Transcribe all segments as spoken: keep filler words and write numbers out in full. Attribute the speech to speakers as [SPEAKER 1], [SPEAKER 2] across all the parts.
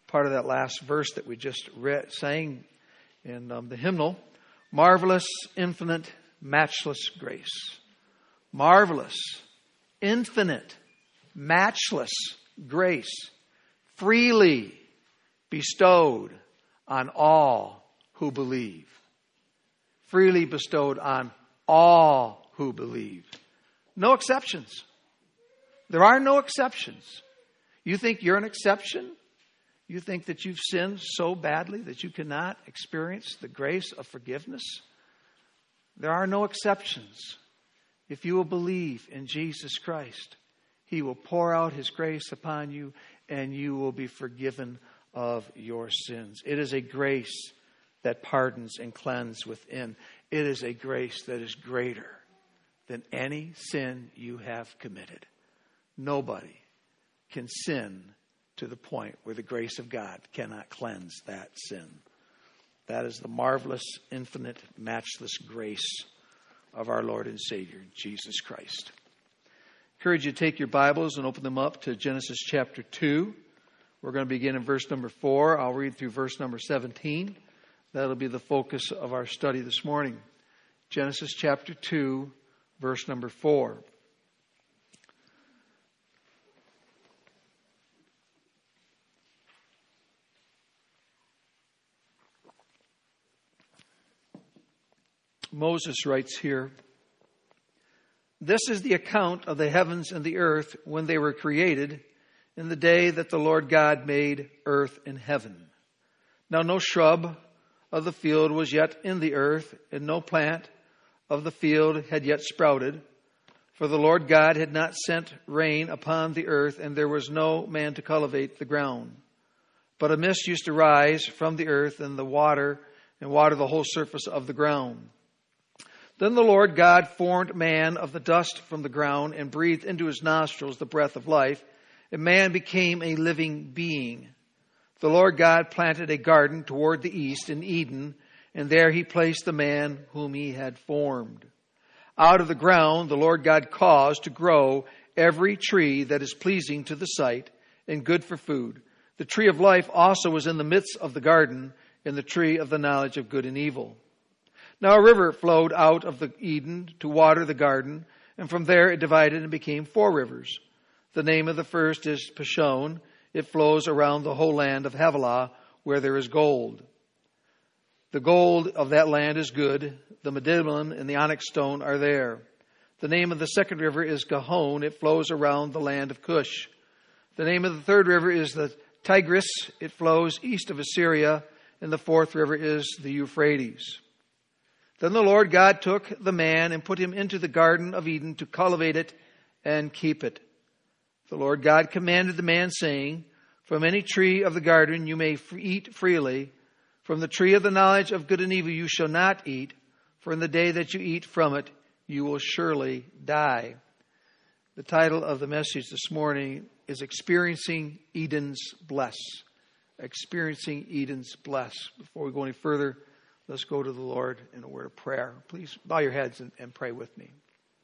[SPEAKER 1] part of that last verse that we just read, sang in um, the hymnal. Marvelous, infinite, matchless grace. Marvelous, infinite, matchless grace. Freely bestowed on all who believe. Freely bestowed on all who believe. No exceptions. There are no exceptions. You think you're an exception? You think that you've sinned so badly that you cannot experience the grace of forgiveness? There are no exceptions. If you will believe in Jesus Christ, He will pour out His grace upon you and you will be forgiven of your sins. It is a grace that pardons and cleanses within. It is a grace that is greater than any sin you have committed. Nobody can sin to the point where the grace of God cannot cleanse that sin. That is the marvelous, infinite, matchless grace of our Lord and Savior, Jesus Christ. I encourage you to take your Bibles and open them up to Genesis chapter two. We're going to begin in verse number four. I'll read through verse number seventeen. That'll be the focus of our study this morning. Genesis chapter two, verse number four. Moses writes here, "This is the account of the heavens and the earth when they were created, in the day that the Lord God made earth and heaven. Now no shrub of the field was yet in the earth, and no plant of the field had yet sprouted, for the Lord God had not sent rain upon the earth, and there was no man to cultivate the ground. But a mist used to rise from the earth and the water, and water the whole surface of the ground. Then the Lord God formed man of the dust from the ground and breathed into his nostrils the breath of life, and man became a living being. The Lord God planted a garden toward the east in Eden, and there He placed the man whom He had formed. Out of the ground the Lord God caused to grow every tree that is pleasing to the sight and good for food. The tree of life also was in the midst of the garden, and the tree of the knowledge of good and evil. Now a river flowed out of the Eden to water the garden, and from there it divided and became four rivers. The name of the first is Pishon. It flows around the whole land of Havilah, where there is gold. The gold of that land is good. The bdellium and the onyx stone are there. The name of the second river is Gihon. It flows around the land of Cush. The name of the third river is the Tigris. It flows east of Assyria. And the fourth river is the Euphrates. Then the Lord God took the man and put him into the garden of Eden to cultivate it and keep it. The Lord God commanded the man, saying, From any tree of the garden you may eat freely. From the tree of the knowledge of good and evil you shall not eat, for in the day that you eat from it, you will surely die." The title of the message this morning is Experiencing Eden's Bless. Experiencing Eden's Bless. Before we go any further, let's go to the Lord in a word of prayer. Please bow your heads and, and pray with me.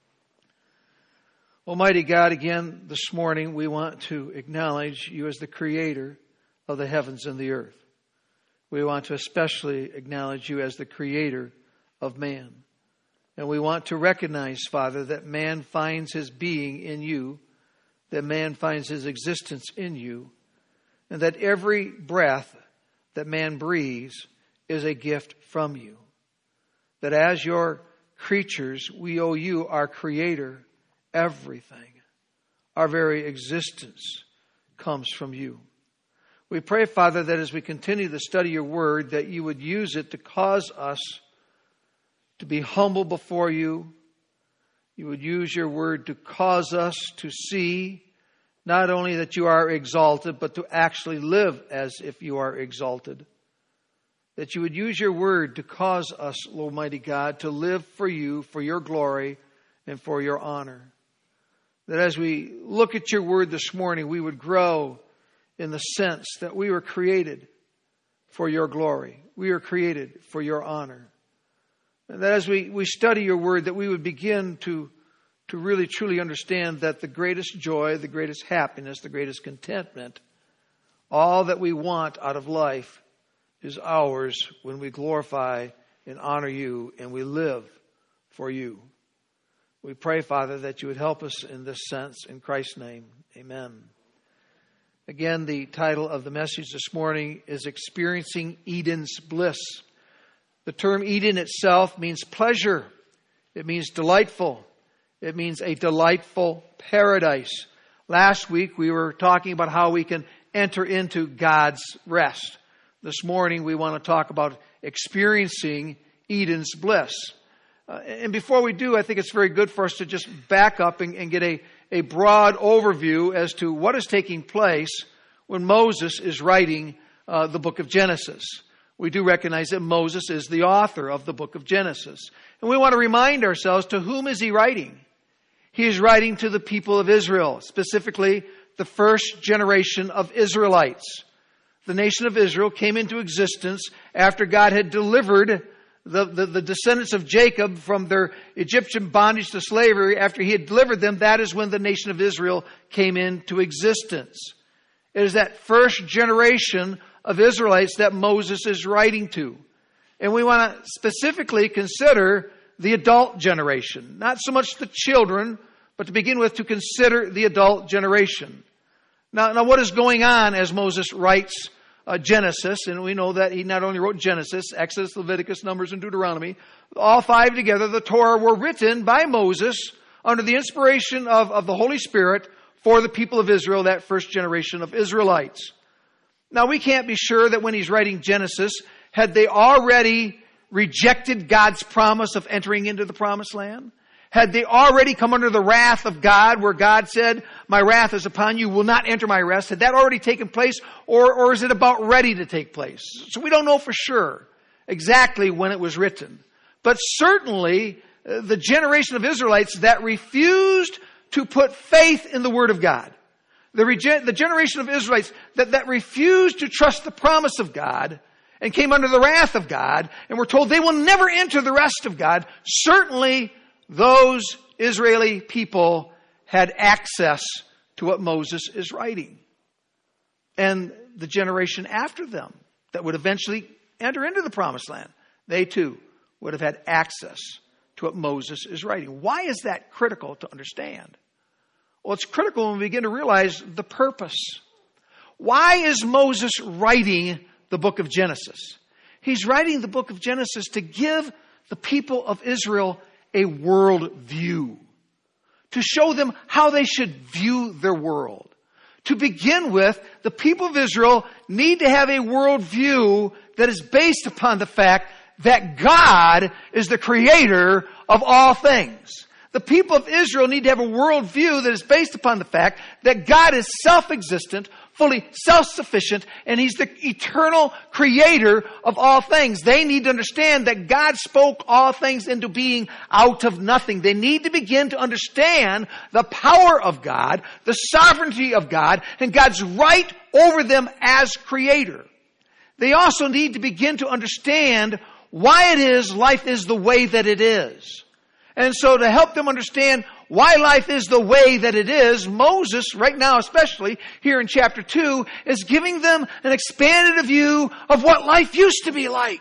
[SPEAKER 1] Almighty God, again this morning we want to acknowledge You as the creator of the heavens and the earth. We want to especially acknowledge You as the creator of man. And we want to recognize, Father, that man finds his being in You, that man finds his existence in You, and that every breath that man breathes is a gift from You. That as Your creatures, we owe You, our Creator, everything. Our very existence comes from You. We pray, Father, that as we continue to study Your Word, that You would use it to cause us to be humble before You. You would use Your Word to cause us to see not only that You are exalted, but to actually live as if You are exalted. That You would use Your Word to cause us, Almighty God, to live for You, for Your glory, and for Your honor. That as we look at Your Word this morning, we would grow in the sense that we were created for Your glory. We are created for Your honor. And that as we, we study Your Word, that we would begin to, to really truly understand that the greatest joy, the greatest happiness, the greatest contentment All that we want out of life is ours when we glorify and honor you and we live for you. We pray, Father, that you would help us in this sense. In Christ's name, amen. Again, the title of the message this morning is Experiencing Eden's Bliss. The term Eden itself means pleasure. It means delightful. It means a delightful paradise. Last week we were talking about how we can enter into God's rest. This morning we want to talk about experiencing Eden's bliss. Uh, and before we do, I think it's very good for us to just back up and, and get a, a broad overview as to what is taking place when Moses is writing uh, the book of Genesis. We do recognize that Moses is the author of the book of Genesis. And we want to remind ourselves, to whom is he writing? He is writing to the people of Israel, specifically the first generation of Israelites. The nation of Israel came into existence after God had delivered The, the, the descendants of Jacob from their Egyptian bondage to slavery. After he had delivered them, that is when the nation of Israel came into existence. It is that first generation of Israelites that Moses is writing to. And we want to specifically consider the adult generation. Not so much the children, but to begin with, to consider the adult generation. Now, now what is going on as Moses writes Uh, Genesis, and we know that he not only wrote Genesis, Exodus, Leviticus, Numbers, and Deuteronomy. All five together, the Torah, were written by Moses under the inspiration of, of the Holy Spirit for the people of Israel, that first generation of Israelites. Now, we can't be sure that when he's writing Genesis, had they already rejected God's promise of entering into the promised land? Had they already come under the wrath of God, where God said, my wrath is upon you, will not enter my rest? Had that already taken place, or, or is it about ready to take place? So we don't know for sure exactly when it was written. But certainly, uh, the generation of Israelites that refused to put faith in the Word of God, the, rege- the generation of Israelites that, that refused to trust the promise of God, and came under the wrath of God, and were told they will never enter the rest of God, certainly those Israeli people had access to what Moses is writing. And the generation after them that would eventually enter into the promised land, they too would have had access to what Moses is writing. Why is that critical to understand? Well, it's critical when we begin to realize the purpose. Why is Moses writing the book of Genesis? He's writing the book of Genesis to give the people of Israel a world view, to show them how they should view their world. To begin with, the people of Israel need to have a world view that is based upon the fact that God is the creator of all things. The people of Israel need to have a world view that is based upon the fact that God is self-existent, fully self-sufficient, and He's the eternal creator of all things. They need to understand that God spoke all things into being out of nothing. They need to begin to understand the power of God, the sovereignty of God, and God's right over them as creator. They also need to begin to understand why it is life is the way that it is. And so to help them understand why life is the way that it is, Moses, right now especially, here in chapter two, is giving them an expanded view of what life used to be like.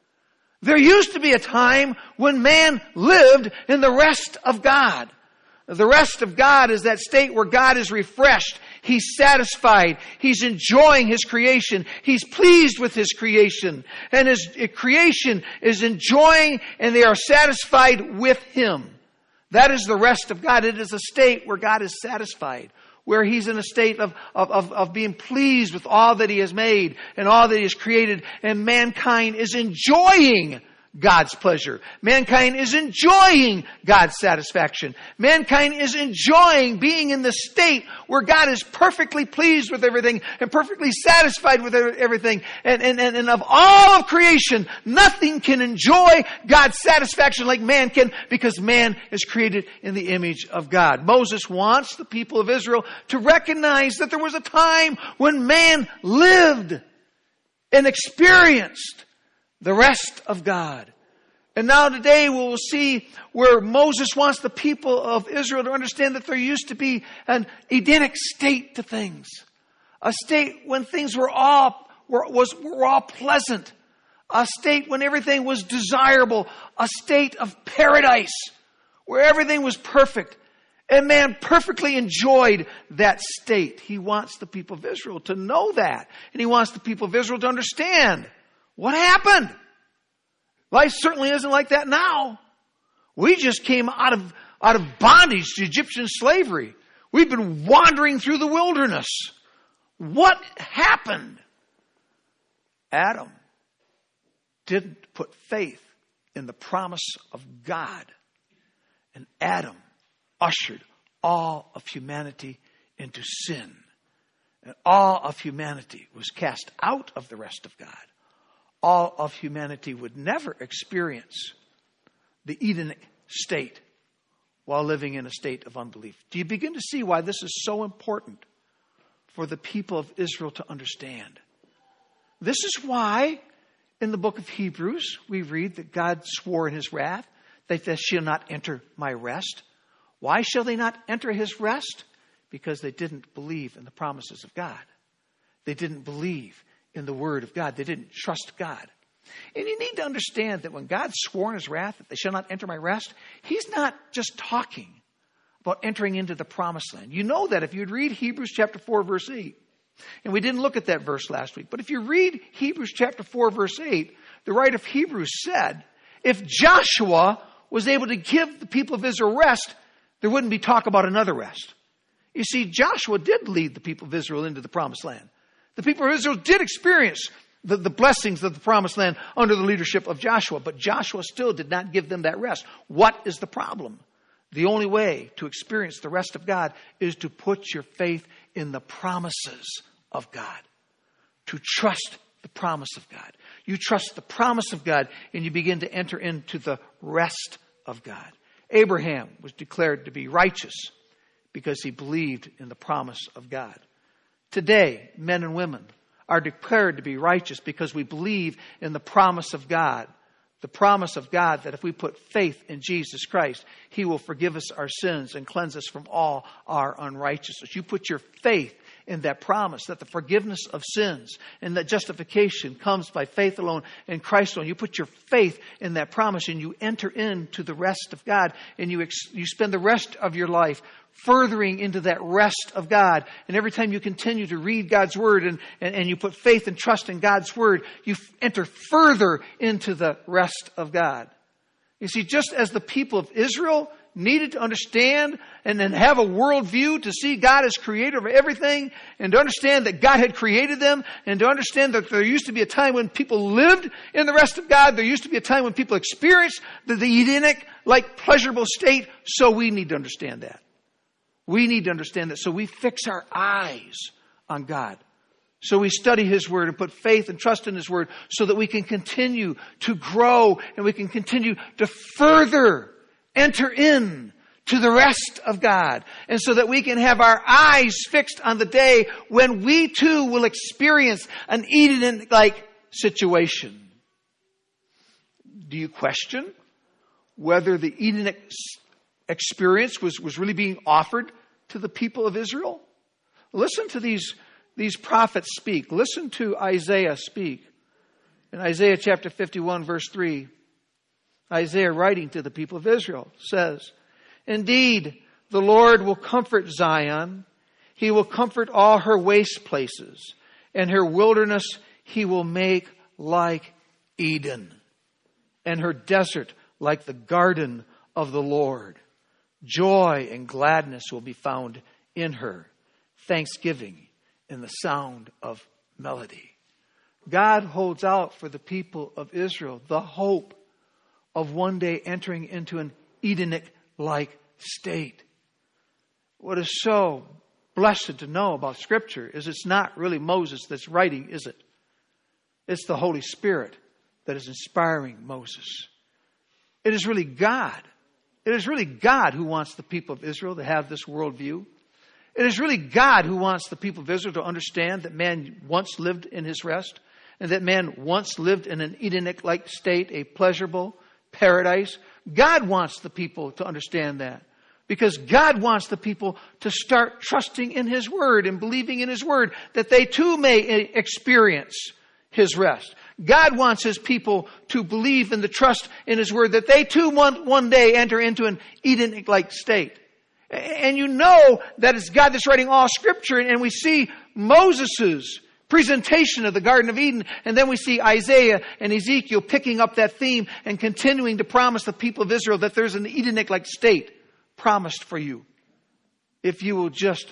[SPEAKER 1] There used to be a time when man lived in the rest of God. The rest of God is that state where God is refreshed. He's satisfied. He's enjoying His creation. He's pleased with His creation. And His creation is enjoying, and they are satisfied with Him. That is the rest of God. It is a state where God is satisfied, where He's in a state of, of, of, of being pleased with all that He has made and all that He has created. And mankind is enjoying God's pleasure. Mankind is enjoying God's satisfaction. Mankind is enjoying being in the state where God is perfectly pleased with everything and perfectly satisfied with everything. And, and, and, and of all of creation, nothing can enjoy God's satisfaction like man can, because man is created in the image of God. Moses wants the people of Israel to recognize that there was a time when man lived and experienced the rest of God. And now today we will see where Moses wants the people of Israel to understand that there used to be an Edenic state to things. A state when things were all, were, was, were all pleasant. A state when everything was desirable. A state of paradise where everything was perfect. And man perfectly enjoyed that state. He wants the people of Israel to know that. And he wants the people of Israel to understand what happened. Life certainly isn't like that now. We just came out of, out of bondage to Egyptian slavery. We've been wandering through the wilderness. What happened? Adam didn't put faith in the promise of God. And Adam ushered all of humanity into sin. And all of humanity was cast out of the rest of God. All of humanity would never experience the Edenic state while living in a state of unbelief. Do you begin to see why this is so important for the people of Israel to understand? This is why in the book of Hebrews we read that God swore in his wrath that they shall not enter my rest. Why shall they not enter his rest? Because they didn't believe in the promises of God. They didn't believe in the word of God. They didn't trust God. And you need to understand that when God swore in his wrath that they shall not enter my rest, he's not just talking about entering into the promised land. You know that if you'd read Hebrews chapter four, verse eight. And we didn't look at that verse last week. But if you read Hebrews chapter four, verse eight, the writer of Hebrews said, if Joshua was able to give the people of Israel rest, there wouldn't be talk about another rest. You see, Joshua did lead the people of Israel into the promised land. The people of Israel did experience the, the blessings of the promised land under the leadership of Joshua. But Joshua still did not give them that rest. What is the problem? The only way to experience the rest of God is to put your faith in the promises of God. To trust the promise of God. You trust the promise of God and you begin to enter into the rest of God. Abraham was declared to be righteous because he believed in the promise of God. Today, men and women are declared to be righteous because we believe in the promise of God. The promise of God that if we put faith in Jesus Christ, he will forgive us our sins and cleanse us from all our unrighteousness. You put your faith in that promise that the forgiveness of sins and that justification comes by faith alone in Christ alone. You put your faith in that promise and you enter into the rest of God and you ex- you spend the rest of your life furthering into that rest of God. And every time you continue to read God's word and, and, and you put faith and trust in God's word, you f- enter further into the rest of God. You see, just as the people of Israel needed to understand and then have a worldview to see God as creator of everything and to understand that God had created them and to understand that there used to be a time when people lived in the rest of God. There used to be a time when people experienced the, the Edenic, like pleasurable state. So we need to understand that. We need to understand that. So we fix our eyes on God. So we study his word and put faith and trust in his word so that we can continue to grow and we can continue to further enter in to the rest of God. And so that we can have our eyes fixed on the day when we too will experience an Eden-like situation. Do you question whether the Edenic experience was, was really being offered to the people of Israel? Listen to these, these prophets speak. Listen to Isaiah speak. In Isaiah chapter fifty-one, verse three, Isaiah, writing to the people of Israel, says, indeed, the Lord will comfort Zion. He will comfort all her waste places. And her wilderness he will make like Eden. And her desert like the garden of the Lord. Joy and gladness will be found in her. Thanksgiving in the sound of melody. God holds out for the people of Israel the hope of one day entering into an Edenic-like state. What is so blessed to know about Scripture is it's not really Moses that's writing, is it? It's the Holy Spirit that is inspiring Moses. It is really God. It is really God who wants the people of Israel to have this worldview. It is really God who wants the people of Israel to understand that man once lived in his rest and that man once lived in an Edenic-like state, a pleasurable paradise. God wants the people to understand that. Because God wants the people to start trusting in His Word and believing in His Word, that they too may experience His rest. God wants His people to believe in the trust in His Word, that they too one, one day enter into an Eden-like state. And you know that it's God that's writing all Scripture, and we see Moses' presentation of the Garden of Eden, and then we see Isaiah and Ezekiel picking up that theme and continuing to promise the people of Israel that there's an Edenic-like state promised for you if you will just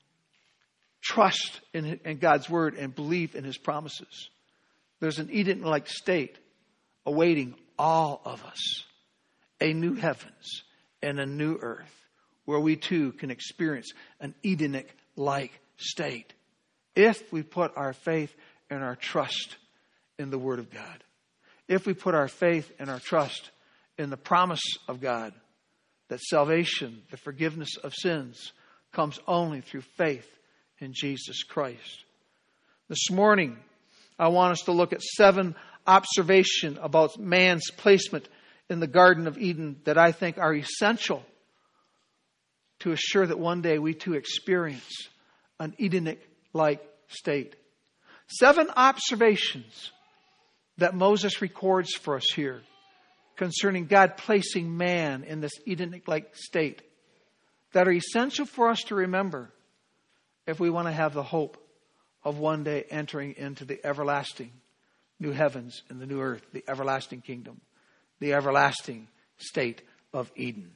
[SPEAKER 1] trust in, in God's Word and believe in His promises. There's an Eden-like state awaiting all of us, a new heavens and a new earth, where we too can experience an Edenic-like state if we put our faith and our trust in the Word of God. If we put our faith and our trust in the promise of God that salvation, the forgiveness of sins, comes only through faith in Jesus Christ. This morning, I want us to look at seven observations about man's placement in the Garden of Eden that I think are essential to assure that one day we too experience an Edenic-like state. Seven observations that Moses records for us here concerning God placing man in this Edenic-like state that are essential for us to remember if we want to have the hope of one day entering into the everlasting new heavens and the new earth, the everlasting kingdom, the everlasting state of Eden.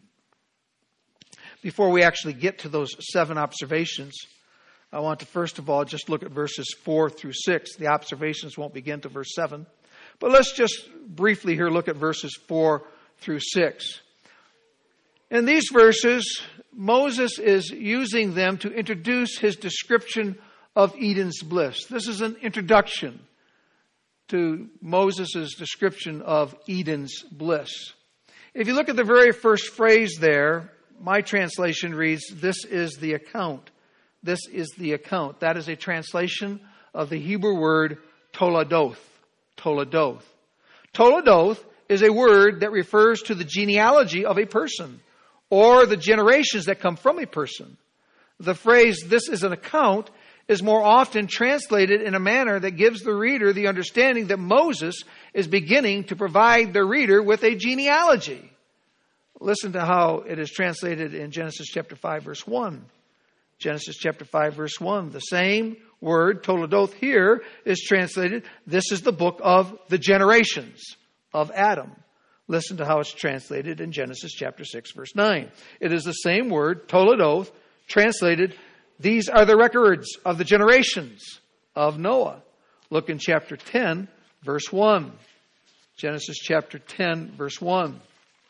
[SPEAKER 1] Before we actually get to those seven observations, I want to first of all just look at verses four through six. The observations won't begin to verse seven. But let's just briefly here look at verses four through six. In these verses, Moses is using them to introduce his description of Eden's bliss. This is an introduction to Moses' description of Eden's bliss. If you look at the very first phrase there, my translation reads, "This is the account." This is the account. That is a translation of the Hebrew word toladoth. Toladoth. Toladoth is a word that refers to the genealogy of a person or the generations that come from a person. The phrase, "this is an account," is more often translated in a manner that gives the reader the understanding that Moses is beginning to provide the reader with a genealogy. Listen to how it is translated in Genesis chapter five, verse one. Genesis chapter five, verse one. The same word, Toladoth, here is translated, "This is the book of the generations of Adam." Listen to how it's translated in Genesis chapter six, verse nine. It is the same word, Toladoth, translated, "These are the records of the generations of Noah." Look in chapter ten, verse one. Genesis chapter ten, verse one.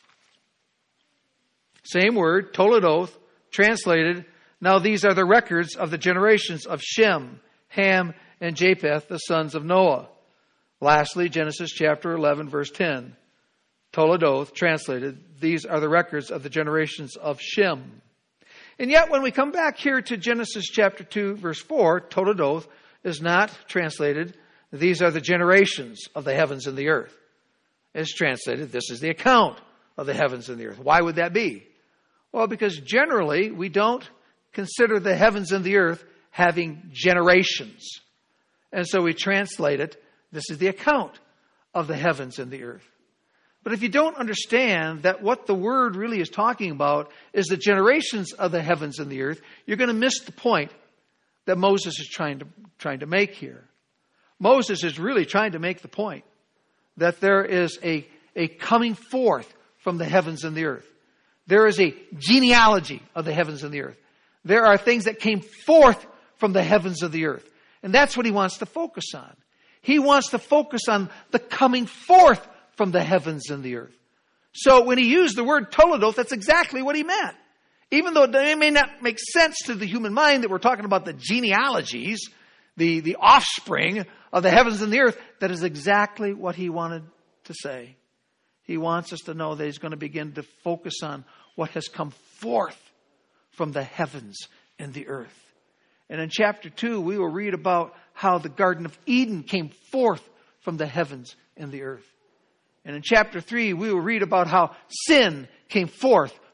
[SPEAKER 1] Same word, Toladoth, translated, "Now these are the records of the generations of Shem, Ham, and Japheth, the sons of Noah." Lastly, Genesis chapter eleven, verse ten. Toladoth, translated, "These are the records of the generations of Shem." And yet, when we come back here to Genesis chapter two, verse four, Toladoth is not translated, "These are the generations of the heavens and the earth." It's translated, "This is the account of the heavens and the earth." Why would that be? Well, because generally we don't consider the heavens and the earth having generations. And so we translate it, "This is the account of the heavens and the earth." But if you don't understand that what the word really is talking about is the generations of the heavens and the earth, you're going to miss the point that Moses is trying to, trying to make here. Moses is really trying to make the point that there is a, a coming forth from the heavens and the earth. There is a genealogy of the heavens and the earth. There are things that came forth from the heavens of the earth. And that's what he wants to focus on. He wants to focus on the coming forth from the heavens and the earth. So when he used the word Toladoth, that's exactly what he meant. Even though it may not make sense to the human mind that we're talking about the genealogies, the, the offspring of the heavens and the earth, that is exactly what he wanted to say. He wants us to know that he's going to begin to focus on what has come forth from the heavens and the earth. And in chapter two, we will read about how the Garden of Eden came forth from the heavens and the earth. And in chapter three, we will read about how sin came forth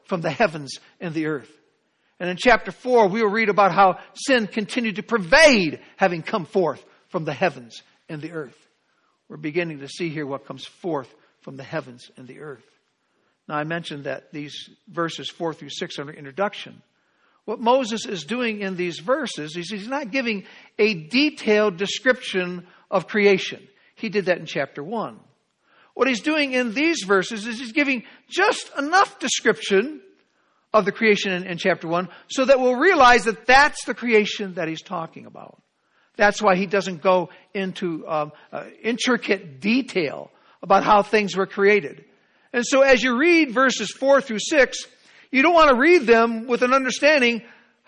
[SPEAKER 1] from the heavens and the earth. And in chapter four, we will read about how sin continued to pervade, having come forth from the heavens and the earth. We're beginning to see here what comes forth from the heavens and the earth. Now, I mentioned that these verses four through six are an introduction. What Moses is doing in these verses is he's not giving a detailed description of creation. He did that in chapter one. What he's doing in these verses is he's giving just enough description of the creation in, in chapter one so that we'll realize that that's the creation that he's talking about. That's why he doesn't go into um, uh, intricate detail about how things were created. And so as you read verses four through six, you don't want to read them with an understanding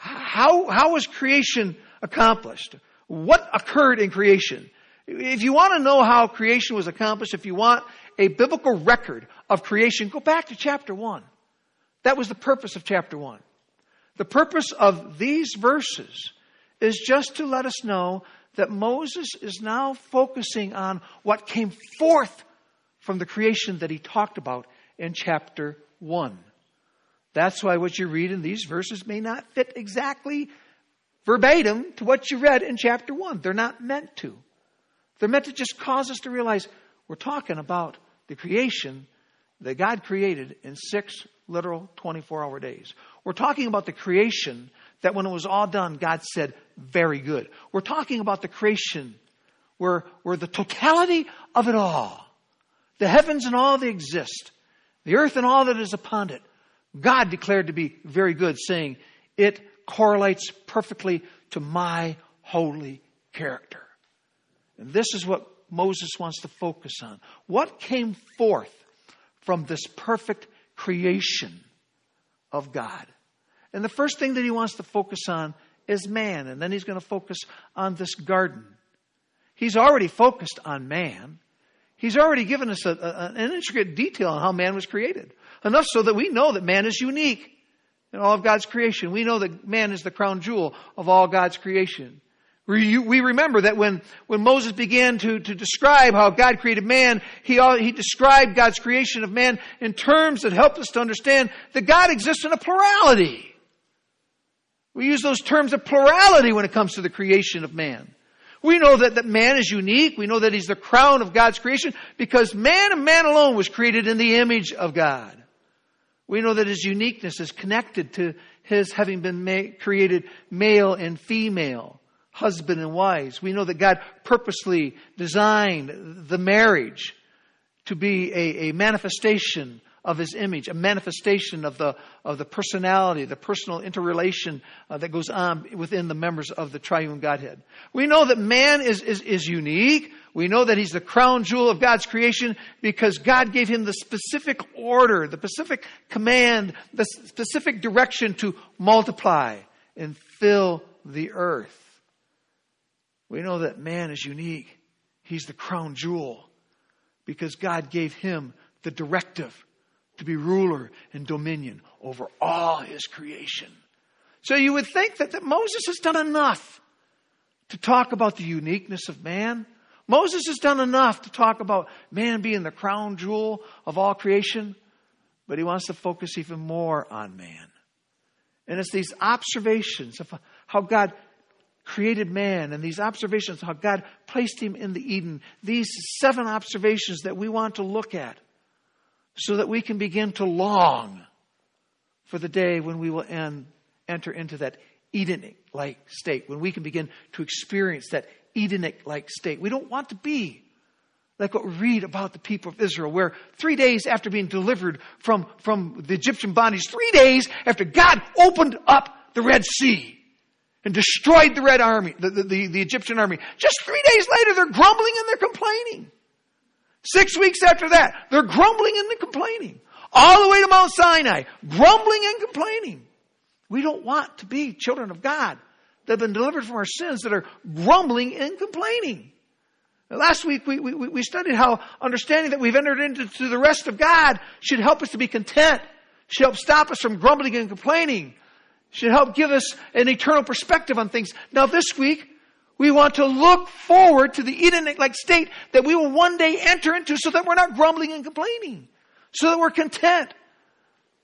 [SPEAKER 1] how, how was creation accomplished? What occurred in creation? If you want to know how creation was accomplished, if you want a biblical record of creation, go back to chapter one. That was the purpose of chapter one. The purpose of these verses is just to let us know that Moses is now focusing on what came forth from the creation that he talked about in chapter one. That's why what you read in these verses may not fit exactly verbatim to what you read in chapter one. They're not meant to. They're meant to just cause us to realize we're talking about the creation that God created in six literal twenty-four hour days. We're talking about the creation that when it was all done, God said, very good. We're talking about the creation where, where the totality of it all, the heavens and all that exist, the earth and all that is upon it, God declared to be very good, saying, it correlates perfectly to my holy character. And this is what Moses wants to focus on. What came forth from this perfect creation of God? And the first thing that he wants to focus on is man. And then he's going to focus on this garden. He's already focused on man. He's already given us a, a, an intricate detail on how man was created. Enough so that we know that man is unique in all of God's creation. We know that man is the crown jewel of all God's creation. We, we remember that when, when Moses began to, to describe how God created man, he, he described God's creation of man in terms that helped us to understand that God exists in a plurality. We use those terms of plurality when it comes to the creation of man. We know that, that man is unique. We know that he's the crown of God's creation because man and man alone was created in the image of God. We know that his uniqueness is connected to his having been ma- created male and female, husband and wives. We know that God purposely designed the marriage to be a, a manifestation of his image, a manifestation of the of the personality, the personal interrelation uh, that goes on within the members of the triune Godhead. We know that man is, is, is unique. We know that he's the crown jewel of God's creation because God gave him the specific order, the specific command, the specific direction to multiply and fill the earth. We know that man is unique. He's the crown jewel because God gave him the directive to be ruler and dominion over all his creation. So you would think that, that Moses has done enough to talk about the uniqueness of man. Moses has done enough to talk about man being the crown jewel of all creation. But he wants to focus even more on man. And it's these observations of how God created man and these observations of how God placed him in the Eden. These seven observations that we want to look at, so that we can begin to long for the day when we will end, enter into that Edenic-like state, when we can begin to experience that Edenic-like state. We don't want to be like what we read about the people of Israel, where three days after being delivered from, from the Egyptian bondage, three days after God opened up the Red Sea and destroyed the Red Army, the, the, the, the Egyptian army, just three days later they're grumbling and they're complaining. Six weeks after that, they're grumbling and they're complaining. All the way to Mount Sinai, grumbling and complaining. We don't want to be children of God that have been delivered from our sins that are grumbling and complaining. Now, last week we, we, we studied how understanding that we've entered into the rest of God should help us to be content, should help stop us from grumbling and complaining, should help give us an eternal perspective on things. Now this week, we want to look forward to the Edenic-like state that we will one day enter into so that we're not grumbling and complaining, so that we're content,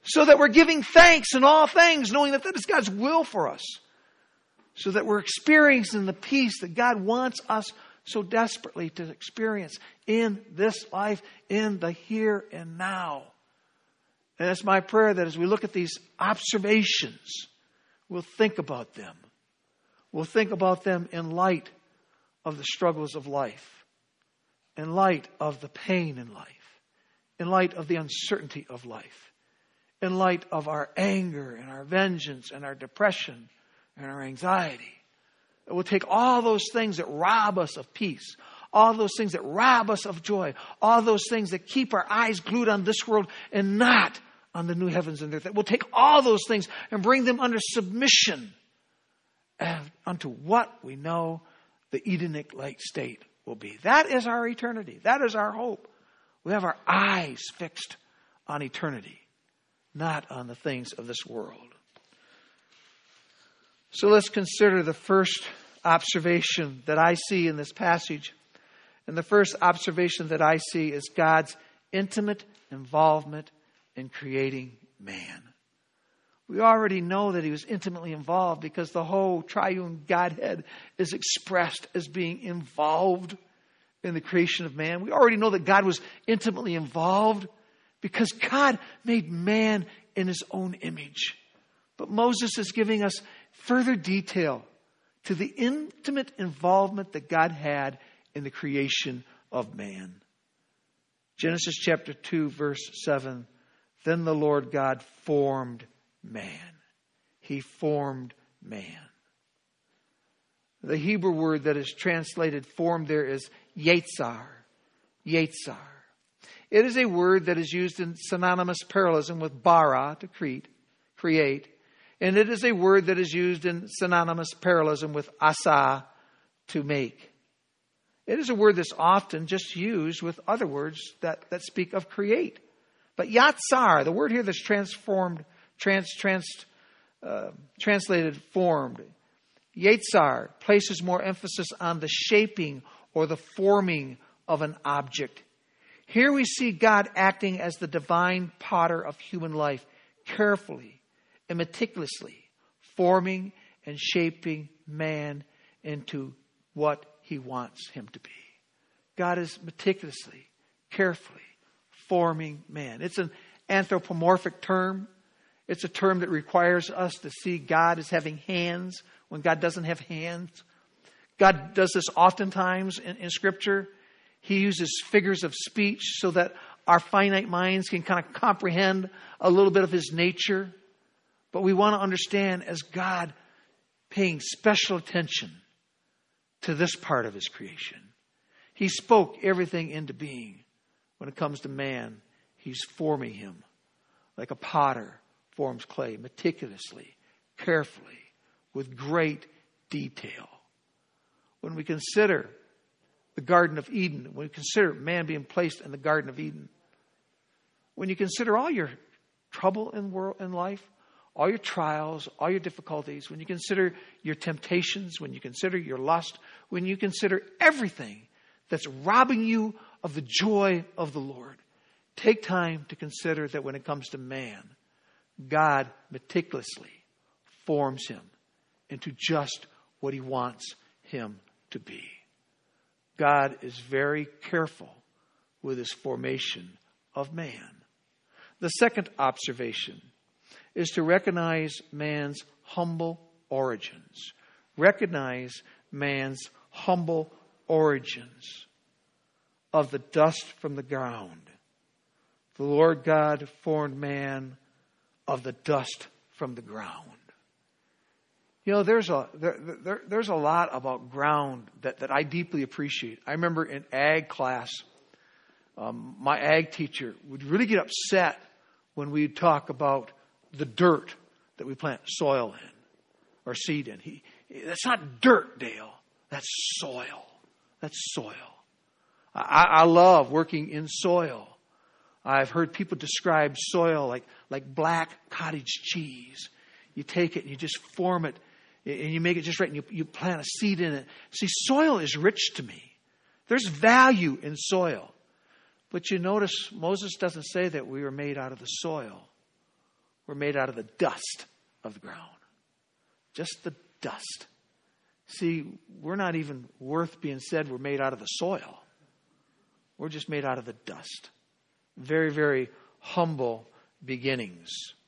[SPEAKER 1] So that we're giving thanks in all things, knowing that that is God's will for us. So that we're experiencing the peace that God wants us so desperately to experience in this life, in the here and now. And it's my prayer that as we look at these observations, we'll think about them. We'll think about them in light of the struggles of life, in light of the pain in life, in light of the uncertainty of life, in light of our anger and our vengeance and our depression and our anxiety. It will take all those things that rob us of peace, all those things that rob us of joy, all those things that keep our eyes glued on this world and not on the new heavens and earth. That we'll take all those things and bring them under submission unto what we know the Edenic-like state will be. That is our eternity. That is our hope. We have our eyes fixed on eternity, not on the things of this world. So let's consider the first observation that I see in this passage. And the first observation that I see is God's intimate involvement in creating man. We already know that he was intimately involved because the whole triune Godhead is expressed as being involved in the creation of man. We already know that God was intimately involved because God made man in his own image. But Moses is giving us further detail to the intimate involvement that God had in the creation of man. Genesis chapter two, verse seven. Then the Lord God formed man. He formed man. The Hebrew word that is translated formed there is yetzar. Yetzar. It is a word that is used in synonymous parallelism with bara, to create, create. And it is a word that is used in synonymous parallelism with asa, to make. It is a word that's often just used with other words that, that speak of create. But yatsar, the word here that's transformed, trans, trans, uh, translated formed, yetzar places more emphasis on the shaping or the forming of an object. Here we see God acting as the divine potter of human life, carefully and meticulously forming and shaping man into what he wants him to be. God is meticulously, carefully forming man. It's an anthropomorphic term. It's a term that requires us to see God as having hands when God doesn't have hands. God does this oftentimes in, in Scripture. He uses figures of speech so that our finite minds can kind of comprehend a little bit of his nature. But we want to understand as God paying special attention to this part of his creation. He spoke everything into being. When it comes to man, he's forming him like a potter forms clay, meticulously, carefully, with great detail. When we consider the Garden of Eden, when we consider man being placed in the Garden of Eden, when you consider all your trouble in world in life, all your trials, all your difficulties, when you consider your temptations, when you consider your lust, when you consider everything that's robbing you of the joy of the Lord, take time to consider that when it comes to man, God meticulously forms him into just what he wants him to be. God is very careful with his formation of man. The second observation is to recognize man's humble origins. Recognize man's humble origins of the dust from the ground. The Lord God formed man of the dust from the ground. You know, there's a there, there, there's a lot about ground that, that I deeply appreciate. I remember in ag class, um, my ag teacher would really get upset when we'd talk about the dirt that we plant soil in or seed in. He, that's not dirt, Dale. That's soil. That's soil. I, I love working in soil. I've heard people describe soil like, like black cottage cheese. You take it and you just form it and you make it just right and you, you plant a seed in it. See, soil is rich to me. There's value in soil. But you notice Moses doesn't say that we were made out of the soil. We're made out of the dust of the ground. Just the dust. See, we're not even worth being said we're made out of the soil. We're just made out of the dust. Very, very humble beginnings.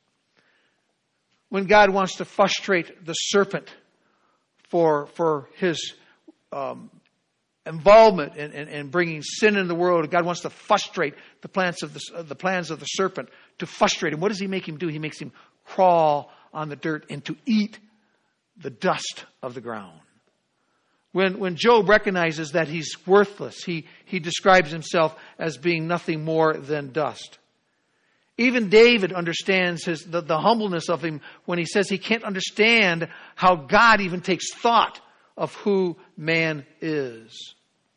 [SPEAKER 1] When God wants to frustrate the serpent for, for his um, involvement in, in, in bringing sin into the world, God wants to frustrate the plans of the, uh, the plans of the serpent, to frustrate him. What does he make him do? He makes him crawl on the dirt and to eat the dust of the ground. When, when Job recognizes that he's worthless, he, he describes himself as being nothing more than dust. Even David understands his, the, the humbleness of him when he says he can't understand how God even takes thought of who man is.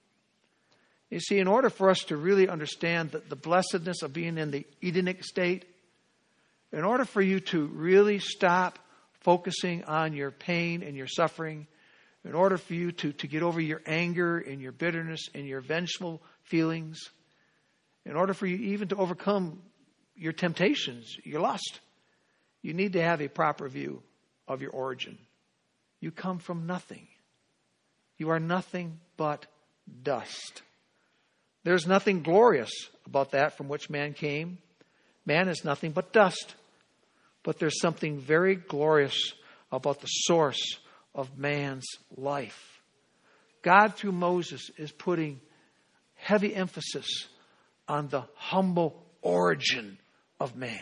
[SPEAKER 1] You see, in order for us to really understand the, the blessedness of being in the Edenic state, in order for you to really stop focusing on your pain and your suffering, in order for you to, to get over your anger and your bitterness and your vengeful feelings, in order for you even to overcome your temptations, your lust, you need to have a proper view of your origin. You come from nothing. You are nothing but dust. There's nothing glorious about that from which man came. Man is nothing but dust. But there's something very glorious about the source of man's life. God, through Moses, is putting heavy emphasis on the humble origin of man,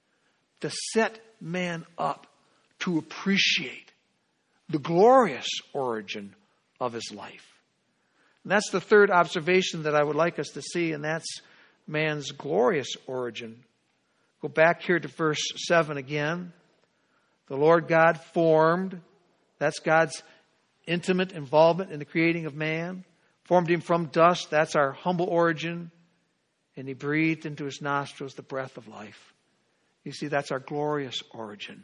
[SPEAKER 1] to set man up to appreciate the glorious origin of his life. And that's the third observation that I would like us to see, and that's man's glorious origin. Go back here to verse seven again. The Lord God formed, that's God's intimate involvement in the creating of man, formed him from dust, that's our humble origin, and he breathed into his nostrils the breath of life. You see, that's our glorious origin.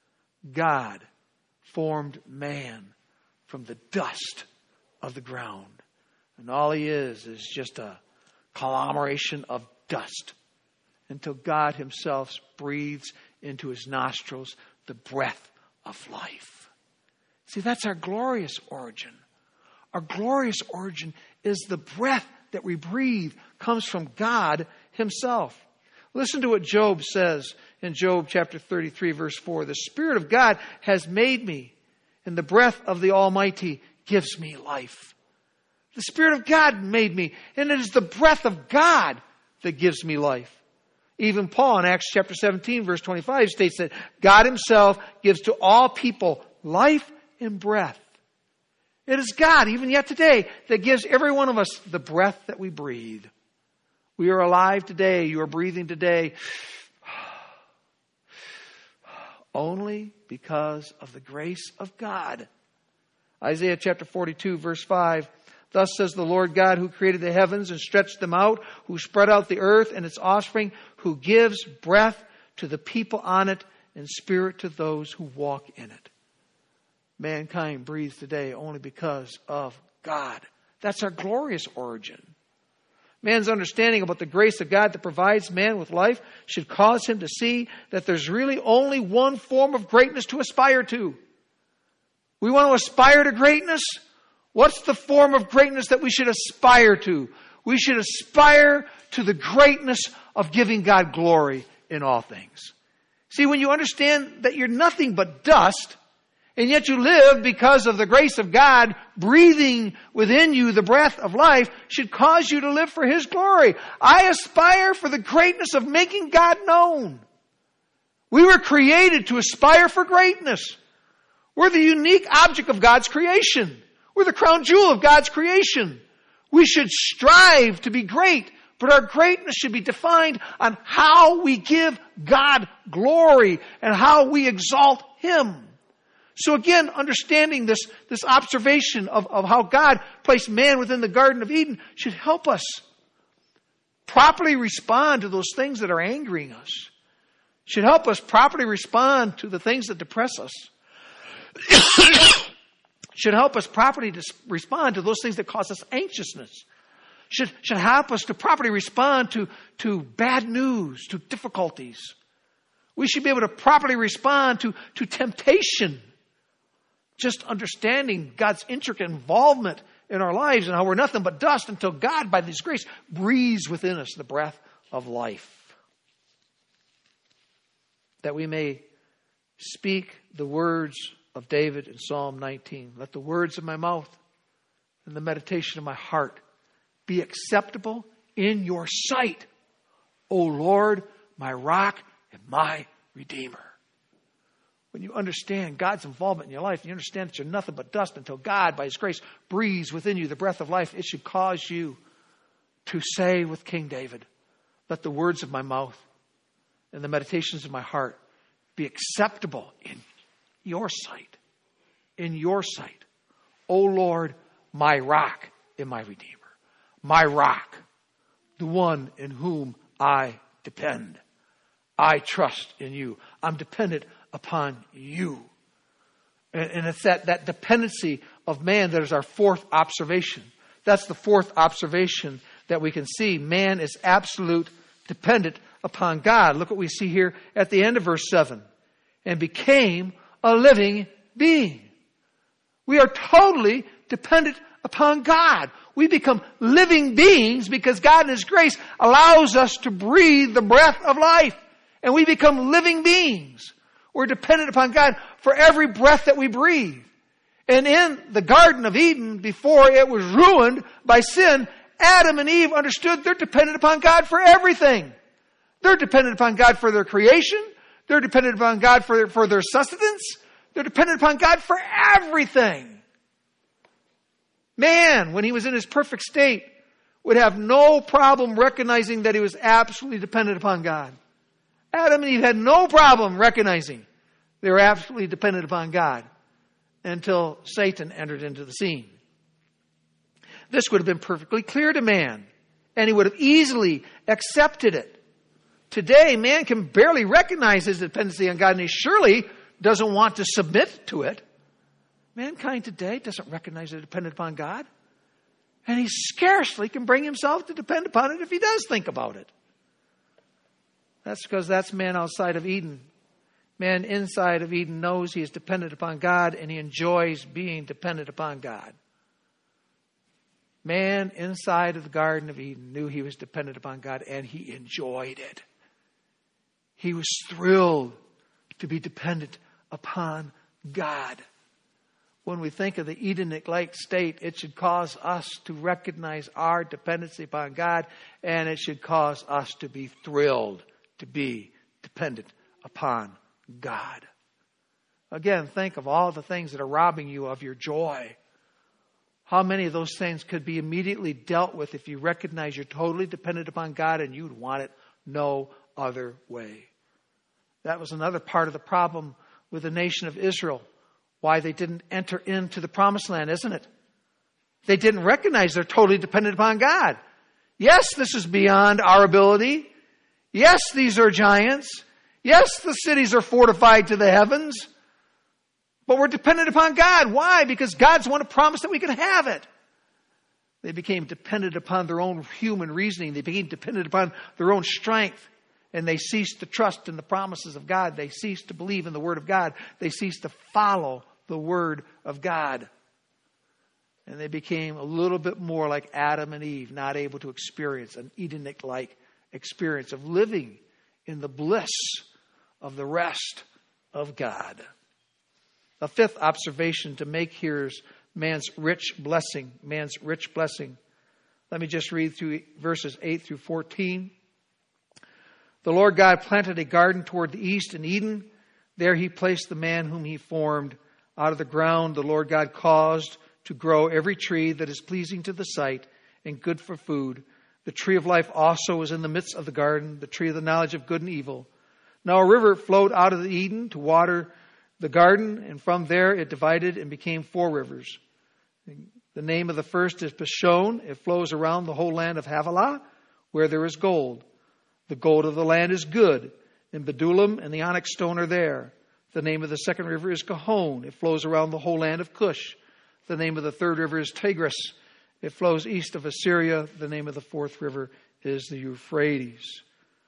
[SPEAKER 1] God formed man from the dust of the ground. And all he is is just a conglomeration of dust until God himself breathes into his nostrils the breath of life. See, that's our glorious origin. Our glorious origin is the breath that we breathe comes from God himself. Listen to what Job says in Job chapter thirty-three, verse four. The Spirit of God has made me, and the breath of the Almighty gives me life. The Spirit of God made me, and it is the breath of God that gives me life. Even Paul in Acts chapter seventeen, verse twenty-five states that God himself gives to all people life and breath. It is God, even yet today, that gives every one of us the breath that we breathe. We are alive today. You are breathing today only because of the grace of God. Isaiah chapter forty-two, verse five. Thus says the Lord God, who created the heavens and stretched them out, who spread out the earth and its offspring, who gives breath to the people on it and spirit to those who walk in it. Mankind breathes today only because of God. That's our glorious origin. Man's understanding about the grace of God that provides man with life should cause him to see that there's really only one form of greatness to aspire to. We want to aspire to greatness. What's the form of greatness that we should aspire to? We should aspire to the greatness of giving God glory in all things. See, when you understand that you're nothing but dust, and yet you live because of the grace of God breathing within you the breath of life, should cause you to live for His glory. I aspire for the greatness of making God known. We were created to aspire for greatness. We're the unique object of God's creation. We're the crown jewel of God's creation. We should strive to be great, but our greatness should be defined on how we give God glory and how we exalt Him. So again, understanding this, this observation of, of how God placed man within the Garden of Eden should help us properly respond to those things that are angering us. Should help us properly respond to the things that depress us. Should help us properly to respond to those things that cause us anxiousness. Should, should help us to properly respond to, to bad news, to difficulties. We should be able to properly respond to, to temptation. Just understanding God's intricate involvement in our lives and how we're nothing but dust until God, by His grace, breathes within us the breath of life. That we may speak the words of David in Psalm nineteen. Let the words of my mouth and the meditation of my heart be acceptable in your sight, O Lord, my rock and my Redeemer. When you understand God's involvement in your life, you understand that you're nothing but dust until God, by His grace, breathes within you the breath of life. It should cause you to say with King David, let the words of my mouth and the meditations of my heart be acceptable in your sight. In your sight. O Lord, my rock and my Redeemer. My rock, the one in whom I depend. I trust in you. I'm dependent upon you. And, and it's that, that dependency of man that is our fourth observation. That's the fourth observation that we can see. Man is absolute dependent upon God. Look what we see here at the end of verse seven. And became a living being. We are totally dependent upon God. We become living beings because God in His grace allows us to breathe the breath of life. And we become living beings. We're dependent upon God for every breath that we breathe. And in the Garden of Eden, before it was ruined by sin, Adam and Eve understood they're dependent upon God for everything. They're dependent upon God for their creation. They're dependent upon God for their, for their sustenance. They're dependent upon God for everything. Man, when he was in his perfect state, would have no problem recognizing that he was absolutely dependent upon God. Adam and Eve had no problem recognizing they were absolutely dependent upon God until Satan entered into the scene. This would have been perfectly clear to man, and he would have easily accepted it. Today, man can barely recognize his dependency on God, and he surely doesn't want to submit to it. Mankind today doesn't recognize they're dependent upon God, and he scarcely can bring himself to depend upon it if he does think about it. That's because that's man outside of Eden. Man inside of Eden knows he is dependent upon God, and he enjoys being dependent upon God. Man inside of the Garden of Eden knew he was dependent upon God, and he enjoyed it. He was thrilled to be dependent upon God. When we think of the Edenic-like state, it should cause us to recognize our dependency upon God, and it should cause us to be thrilled to be dependent upon God. Again, think of all the things that are robbing you of your joy. How many of those things could be immediately dealt with if you recognize you're totally dependent upon God and you'd want it no other way? That was another part of the problem with the nation of Israel. Why they didn't enter into the promised land, isn't it? They didn't recognize they're totally dependent upon God. Yes, this is beyond our ability. Yes, these are giants. Yes, the cities are fortified to the heavens. But we're dependent upon God. Why? Because God's the one who promised that we could have it. They became dependent upon their own human reasoning. They became dependent upon their own strength. And they ceased to trust in the promises of God. They ceased to believe in the Word of God. They ceased to follow the Word of God. And they became a little bit more like Adam and Eve, not able to experience an Edenic-like experience of living in the bliss of the rest of God. A fifth observation to make here is man's rich blessing. Man's rich blessing. Let me just read through verses eight through fourteen. The Lord God planted a garden toward the east in Eden. There He placed the man whom He formed. Out of the ground the Lord God caused to grow every tree that is pleasing to the sight and good for food. The tree of life also was in the midst of the garden, the tree of the knowledge of good and evil. Now a river flowed out of the Eden to water the garden, and from there it divided and became four rivers. The name of the first is Pishon. It flows around the whole land of Havilah, where there is gold. The gold of the land is good, and Bedulam and the onyx stone are there. The name of the second river is Gihon. It flows around the whole land of Cush. The name of the third river is Tigris. It flows east of Assyria. The name of the fourth river is the Euphrates.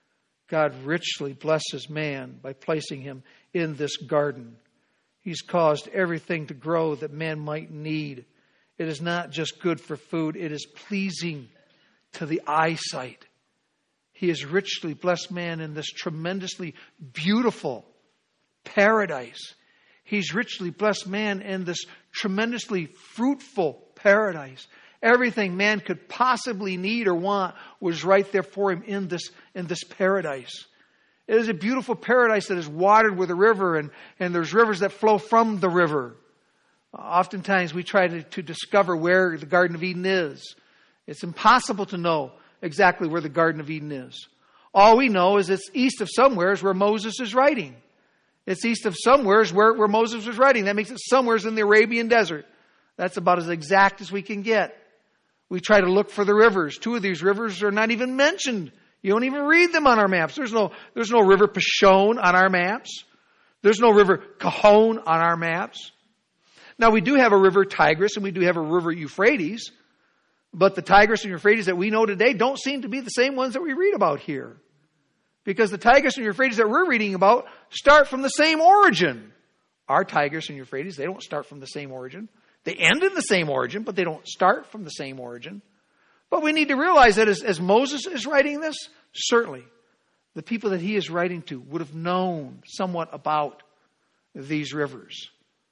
[SPEAKER 1] God richly blesses man by placing him in this garden. He's caused everything to grow that man might need. It is not just good for food, it is pleasing to the eyesight. He has richly blessed man in this tremendously beautiful paradise. He's richly blessed man in this tremendously fruitful paradise. Everything man could possibly need or want was right there for him in this, in this paradise. It is a beautiful paradise that is watered with a river, and, and there's rivers that flow from the river. Oftentimes we try to, to discover where the Garden of Eden is. It's impossible to know exactly where the Garden of Eden is. All we know is it's east of somewheres where Moses is writing. It's east of somewheres where, where Moses was writing. That makes it somewheres in the Arabian desert. That's about as exact as we can get. We try to look for the rivers. Two of these rivers are not even mentioned. You don't even read them on our maps. There's no, there's no river Pishon on our maps. There's no river Cajon on our maps. Now we do have a river Tigris and we do have a river Euphrates. But the Tigris and Euphrates that we know today don't seem to be the same ones that we read about here. Because the Tigris and Euphrates that we're reading about start from the same origin. Our Tigris and Euphrates, they don't start from the same origin. They end in the same origin, but they don't start from the same origin. But we need to realize that as, as Moses is writing this, certainly the people that he is writing to would have known somewhat about these rivers.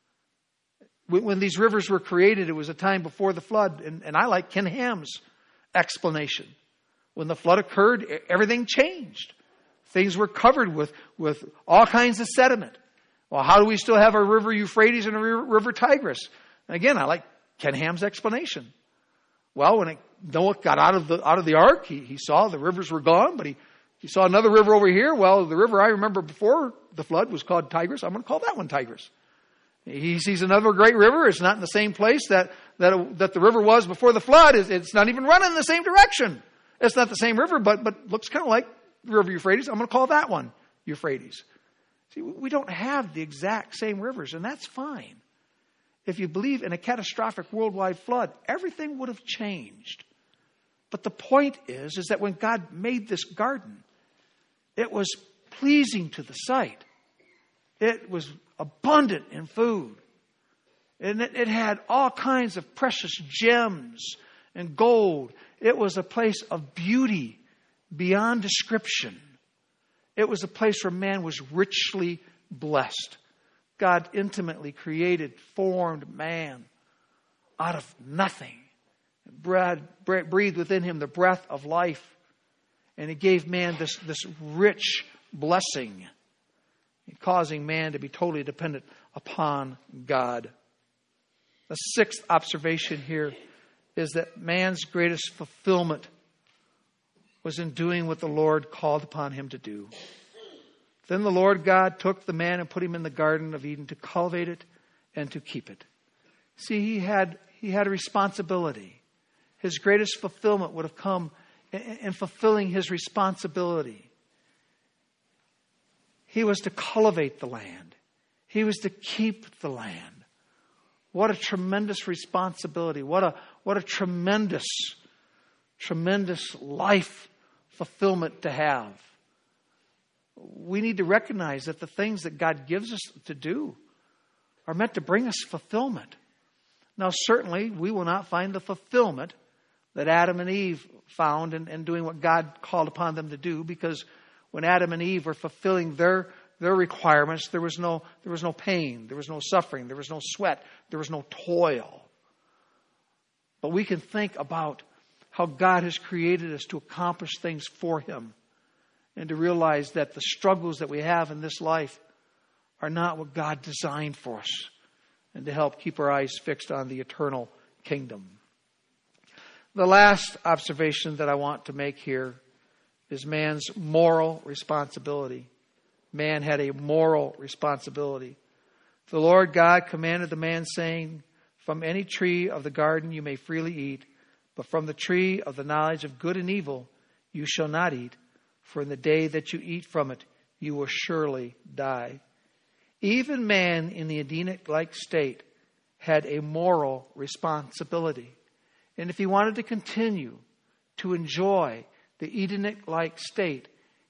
[SPEAKER 1] When these rivers were created, it was a time before the flood. And, and I like Ken Ham's explanation. When the flood occurred, everything changed. Things were covered with, with all kinds of sediment. Well, how do we still have a river Euphrates and a river Tigris? And again, I like Ken Ham's explanation. Well, when it, Noah got out of the out of the ark, he, he saw the rivers were gone, but he, he saw another river over here. Well, the river I remember before the flood was called Tigris. I'm going to call that one Tigris. He sees another great river. It's not in the same place that, that, that the river was before the flood. It's, it's not even running in the same direction. It's not the same river, but, but looks kind of like the river Euphrates. I'm going to call that one Euphrates. See, we don't have the exact same rivers, and that's fine. If you believe in a catastrophic worldwide flood, everything would have changed. But the point is, is that when God made this garden, it was pleasing to the sight. It was abundant in food. And it, it had all kinds of precious gems and gold. It was a place of beauty beyond description. It was a place where man was richly blessed. God intimately created, formed man out of nothing. Breathed within him the breath of life. And he gave man this, this rich blessing, causing man to be totally dependent upon God. The sixth observation here is that man's greatest fulfillment was in doing what the Lord called upon him to do. Then the Lord God took the man and put him in the Garden of Eden to cultivate it and to keep it. See, he had, he had a responsibility. His greatest fulfillment would have come in, in fulfilling his responsibility. He was to cultivate the land. He was to keep the land. What a tremendous responsibility. What a, what a tremendous, tremendous life fulfillment to have. We need to recognize that the things that God gives us to do are meant to bring us fulfillment. Now, certainly, we will not find the fulfillment that Adam and Eve found in, in doing what God called upon them to do, because when Adam and Eve were fulfilling their, their requirements, there was no, there was no pain, there was no suffering, there was no sweat, there was no toil. But we can think about how God has created us to accomplish things for Him, and to realize that the struggles that we have in this life are not what God designed for us, and to help keep our eyes fixed on the eternal kingdom. The last observation that I want to make here is man's moral responsibility. Man had a moral responsibility. The Lord God commanded the man, saying, "From any tree of the garden you may freely eat, but from the tree of the knowledge of good and evil you shall not eat, for in the day that you eat from it you will surely die." Even man in the Edenic-like state had a moral responsibility. And if he wanted to continue to enjoy the Edenic-like state,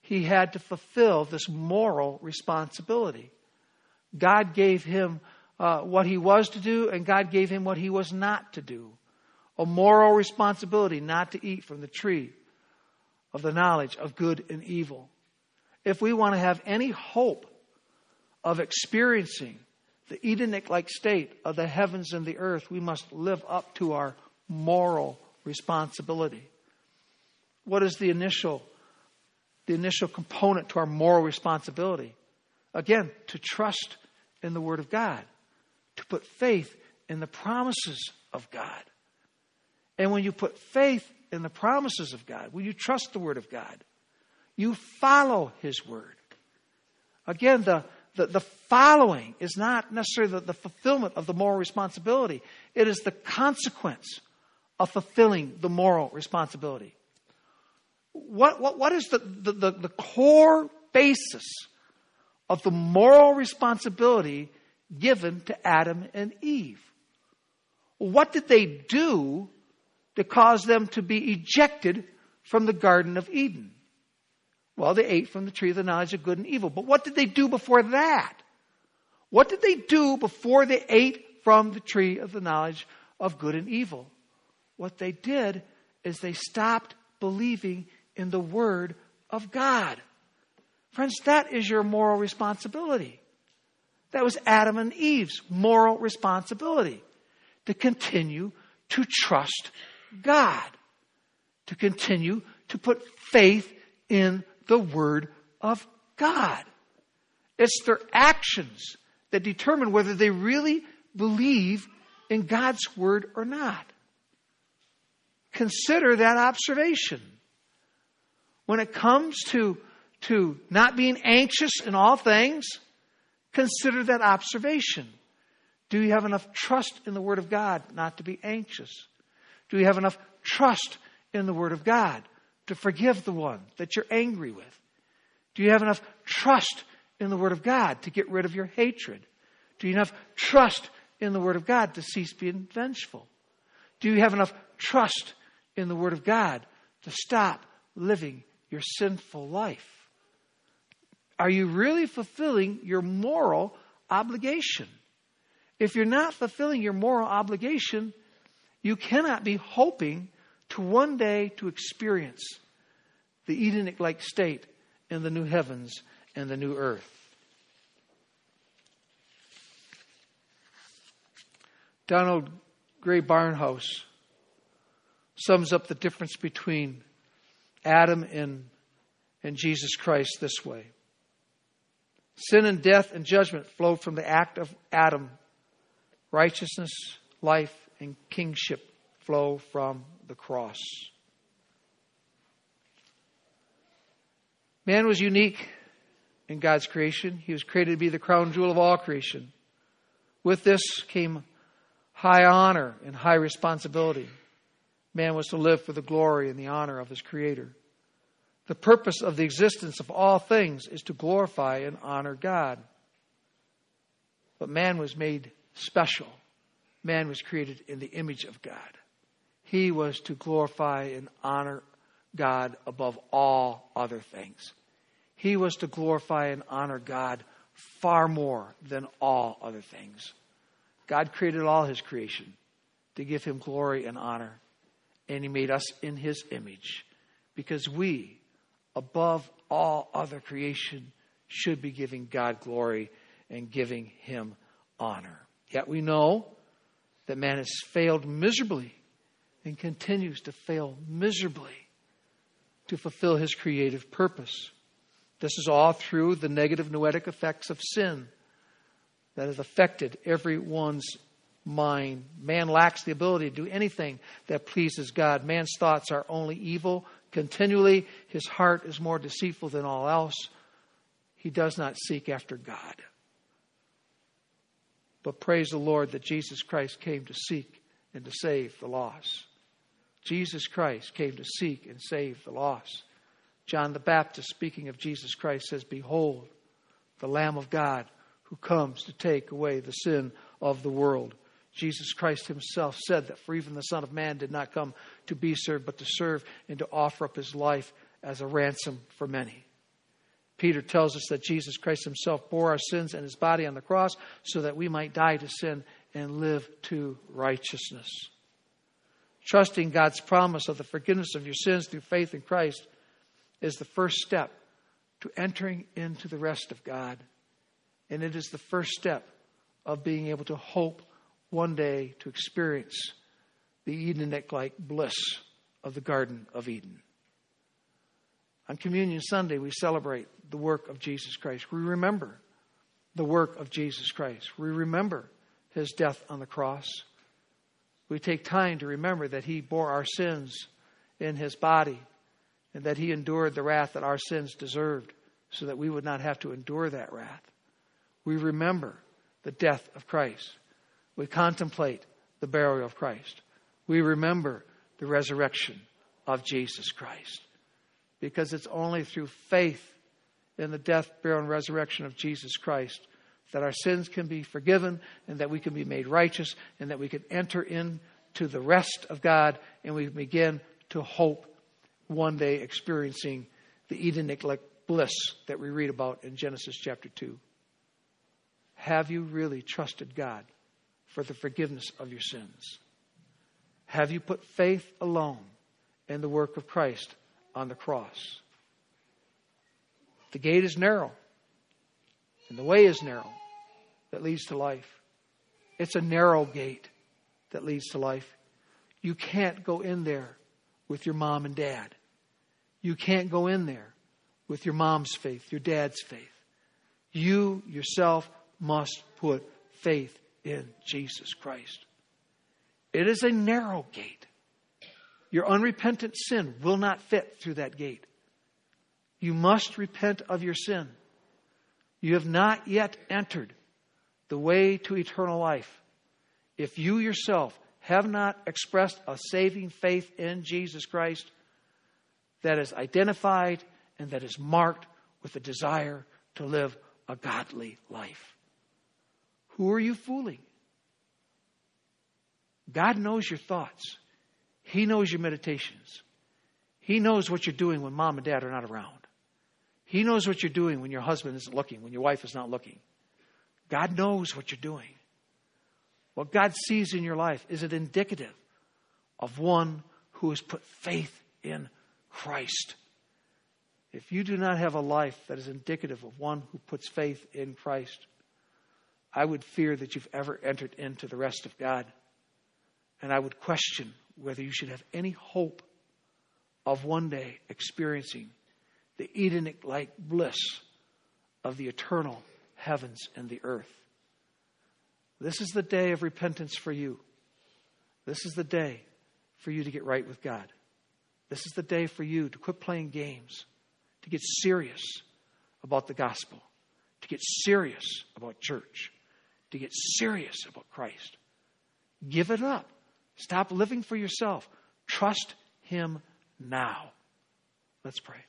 [SPEAKER 1] he had to fulfill this moral responsibility. God gave him uh, what he was to do, and God gave him what he was not to do. A moral responsibility not to eat from the tree of the knowledge of good and evil. If we want to have any hope of experiencing the Edenic-like state of the heavens and the earth, we must live up to our moral responsibility. What is the initial, the initial component to our moral responsibility? Again, to trust in the Word of God, to put faith in the promises of God. And when you put faith in the promises of God, when you trust the Word of God, you follow His Word. Again, the, the, the following is not necessarily the, the fulfillment of the moral responsibility. It is the consequence of fulfilling the moral responsibility. What, what, what is the, the, the, the core basis of the moral responsibility given to Adam and Eve? What did they do to cause them to be ejected from the Garden of Eden? Well, they ate from the tree of the knowledge of good and evil. But what did they do before that? What did they do before they ate from the tree of the knowledge of good and evil? What they did is they stopped believing in the Word of God. Friends, that is your moral responsibility. That was Adam and Eve's moral responsibility. To continue to trust God. To continue to put faith in the Word of God. It's their actions that determine whether they really believe in God's Word or not. Consider that observation. When it comes to, to not being anxious in all things, consider that observation. Do you have enough trust in the Word of God not to be anxious? Do you have enough trust in the Word of God to forgive the one that you're angry with? Do you have enough trust in the Word of God to get rid of your hatred? Do you have enough trust in the Word of God to cease being vengeful? Do you have enough trust in the Word of God to stop living your sinful life? Are you really fulfilling your moral obligation? If you're not fulfilling your moral obligation, you cannot be hoping to one day to experience the Edenic-like state in the new heavens and the new earth. Donald Gray Barnhouse sums up the difference between Adam and, and Jesus Christ this way. Sin and death and judgment flowed from the act of Adam. Righteousness, life, and kingship flow from the cross. Man was unique in God's creation. He was created to be the crown jewel of all creation. With this came high honor and high responsibility. Man was to live for the glory and the honor of his Creator. The purpose of the existence of all things is to glorify and honor God. But man was made special. Man was created in the image of God. He was to glorify and honor God above all other things. He was to glorify and honor God far more than all other things. God created all His creation to give Him glory and honor. And He made us in His image because we, above all other creation, should be giving God glory and giving Him honor. Yet we know that man has failed miserably and continues to fail miserably to fulfill his creative purpose. This is all through the negative noetic effects of sin that has affected everyone's mind. Man lacks the ability to do anything that pleases God. Man's thoughts are only evil continually. His heart is more deceitful than all else. He does not seek after God. But praise the Lord that Jesus Christ came to seek and to save the lost. Jesus Christ came to seek and save the lost. John the Baptist, speaking of Jesus Christ, says, "Behold, the Lamb of God who comes to take away the sin of the world." Jesus Christ Himself said that for even the Son of Man did not come to be served, but to serve and to offer up His life as a ransom for many. Peter tells us that Jesus Christ himself bore our sins in his body on the cross so that we might die to sin and live to righteousness. Trusting God's promise of the forgiveness of your sins through faith in Christ is the first step to entering into the rest of God. And it is the first step of being able to hope one day to experience the Edenic-like bliss of the Garden of Eden. On Communion Sunday, we celebrate the work of Jesus Christ. We remember the work of Jesus Christ. We remember his death on the cross. We take time to remember that he bore our sins in his body and that he endured the wrath that our sins deserved so that we would not have to endure that wrath. We remember the death of Christ. We contemplate the burial of Christ. We remember the resurrection of Jesus Christ. Because it's only through faith in the death, burial, and resurrection of Jesus Christ that our sins can be forgiven and that we can be made righteous and that we can enter into the rest of God and we begin to hope one day experiencing the Edenic-like bliss that we read about in Genesis chapter two. Have you really trusted God for the forgiveness of your sins? Have you put faith alone in the work of Christ on the cross? The gate is narrow, and the way is narrow that leads to life. It's a narrow gate that leads to life. You can't go in there with your mom and dad. You can't go in there with your mom's faith, your dad's faith. You yourself must put faith in Jesus Christ. It is a narrow gate. Your unrepentant sin will not fit through that gate. You must repent of your sin. You have not yet entered the way to eternal life if you yourself have not expressed a saving faith in Jesus Christ that is identified and that is marked with a desire to live a godly life. Who are you fooling? God knows your thoughts. He knows your meditations. He knows what you're doing when mom and dad are not around. He knows what you're doing when your husband isn't looking, when your wife is not looking. God knows what you're doing. What God sees in your life is it indicative of one who has put faith in Christ. If you do not have a life that is indicative of one who puts faith in Christ, I would fear that you've ever entered into the rest of God. And I would question whether you should have any hope of one day experiencing the Edenic-like bliss of the eternal heavens and the earth. This is the day of repentance for you. This is the day for you to get right with God. This is the day for you to quit playing games, to get serious about the gospel, to get serious about church, to get serious about Christ. Give it up. Stop living for yourself. Trust him now. Let's pray.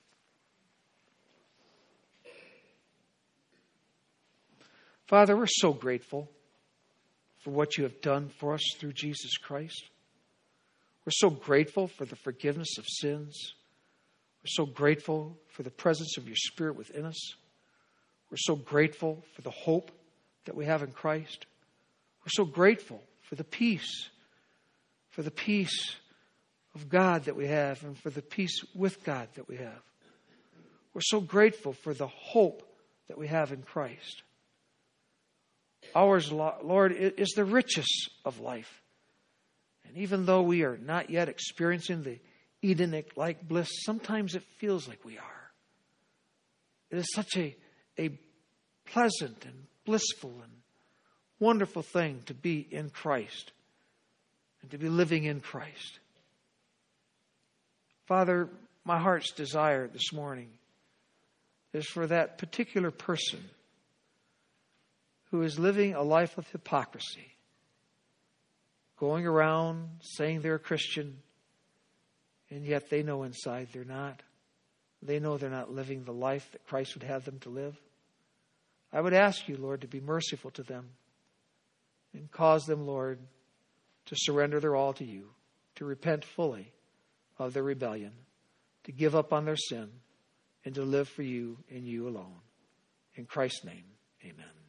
[SPEAKER 1] Father, we're so grateful for what you have done for us through Jesus Christ. We're so grateful for the forgiveness of sins. We're so grateful for the presence of your Spirit within us. We're so grateful for the hope that we have in Christ. We're so grateful for the peace, for the peace of God that we have and for the peace with God that we have. We're so grateful for the hope that we have in Christ. Ours, Lord, is the richest of life. And even though we are not yet experiencing the Edenic-like bliss, sometimes it feels like we are. It is such a, a pleasant and blissful and wonderful thing to be in Christ and to be living in Christ. Father, my heart's desire this morning is for that particular person who is living a life of hypocrisy, going around saying they're a Christian, and yet they know inside they're not. They know they're not living the life that Christ would have them to live. I would ask you, Lord, to be merciful to them and cause them, Lord, to surrender their all to you, to repent fully of their rebellion, to give up on their sin, and to live for you and you alone. In Christ's name, amen.